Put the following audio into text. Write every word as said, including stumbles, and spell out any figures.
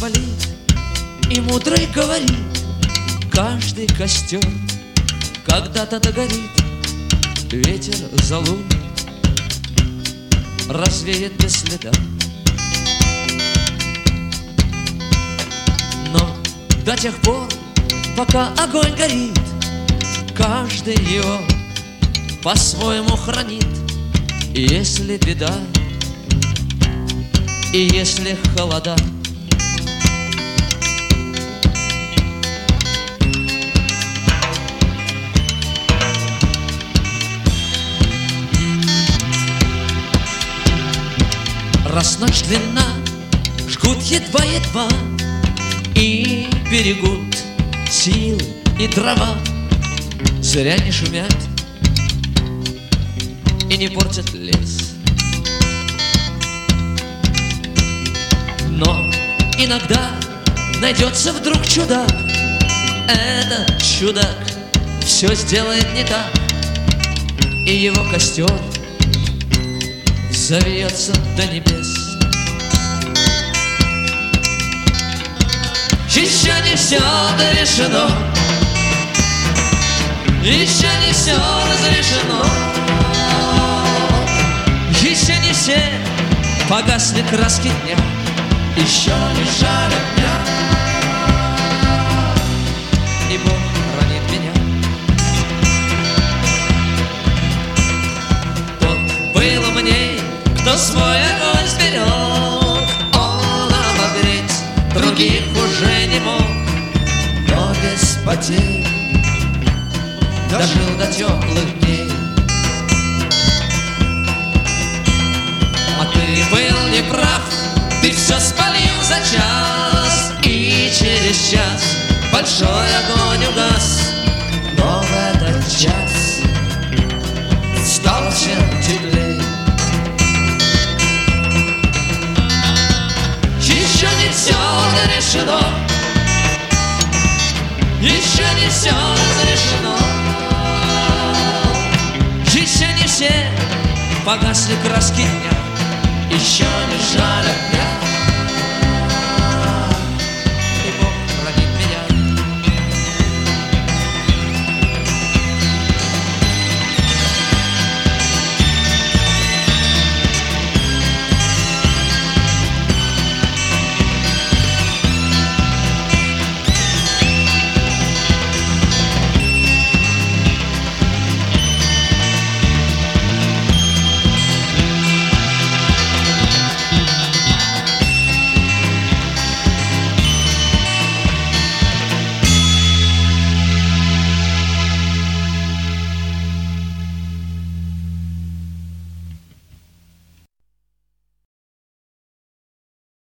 палит, и мудрый говорит: каждый костер когда-то догорит. Ветер залун развеет без следа. Но до тех пор, пока огонь горит, каждый его по-своему хранит. И если беда, и если холода, раз ночь длинна, жгут едва-едва и берегут силы и дрова. Зря не шумят и не портят лес. Но иногда найдется вдруг чудак. Этот чудак все сделает не так, и его костер завьется до небес. Еще не все дорешено, еще не все разрешено, еще не все погасли краски дня, еще не жаль огня. И Бог хранит меня. Тот был умней, кто свой огонь сберег. Он обогреть других уже не мог, но без потерь дожил до теплых дней. А ты был неправ, ты все спалил за час, и через час большой огонь угас. Но в этот час стал всем теплей. Еще не все решено, еще не все разрешено, еще не все погасли краски дня, еще не жаль огня.